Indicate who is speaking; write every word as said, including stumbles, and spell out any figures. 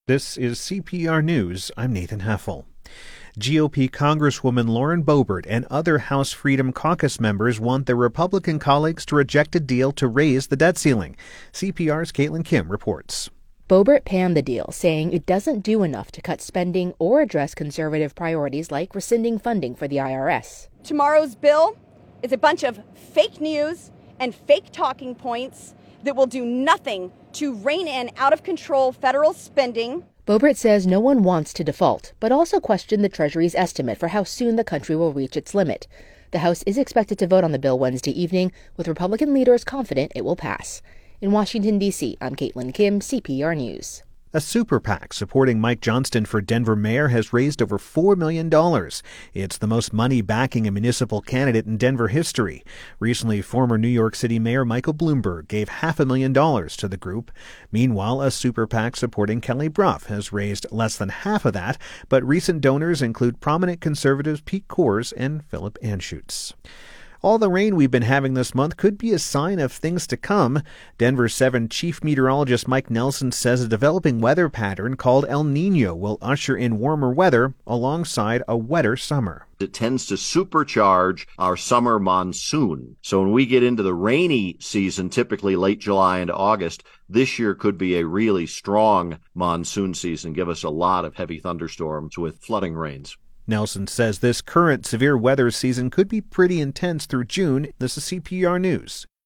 Speaker 1: This is C P R News. I'm Nathan Heffel. G O P Congresswoman Lauren Boebert and other House Freedom Caucus members want their Republican colleagues to reject a deal to raise the debt ceiling. C P R's Caitlin Kim reports.
Speaker 2: Boebert panned the deal, saying it doesn't do enough to cut spending or address conservative priorities like rescinding funding for the I R S.
Speaker 3: Tomorrow's bill is a bunch of fake news and fake talking points that will do nothing to rein in out-of-control federal spending.
Speaker 2: Boebert says no one wants to default, but also questioned the Treasury's estimate for how soon the country will reach its limit. The House is expected to vote on the bill Wednesday evening, with Republican leaders confident it will pass. In Washington, D C, I'm Caitlin Kim, C P R News.
Speaker 1: A super PAC supporting Mike Johnston for Denver mayor has raised over four million dollars. It's the most money backing a municipal candidate in Denver history. Recently, former New York City Mayor Michael Bloomberg gave half a million dollars to the group. Meanwhile, a super PAC supporting Kelly Brough has raised less than half of that, but recent donors include prominent conservatives Pete Kors and Philip Anschutz. All the rain we've been having this month could be a sign of things to come. Denver seven Chief Meteorologist Mike Nelson says a developing weather pattern called El Nino will usher in warmer weather alongside a wetter summer.
Speaker 4: It tends to supercharge our summer monsoon. So when we get into the rainy season, typically late July into August, this year could be a really strong monsoon season, give us a lot of heavy thunderstorms with flooding rains.
Speaker 1: Nelson says this current severe weather season could be pretty intense through June. This is C P R News.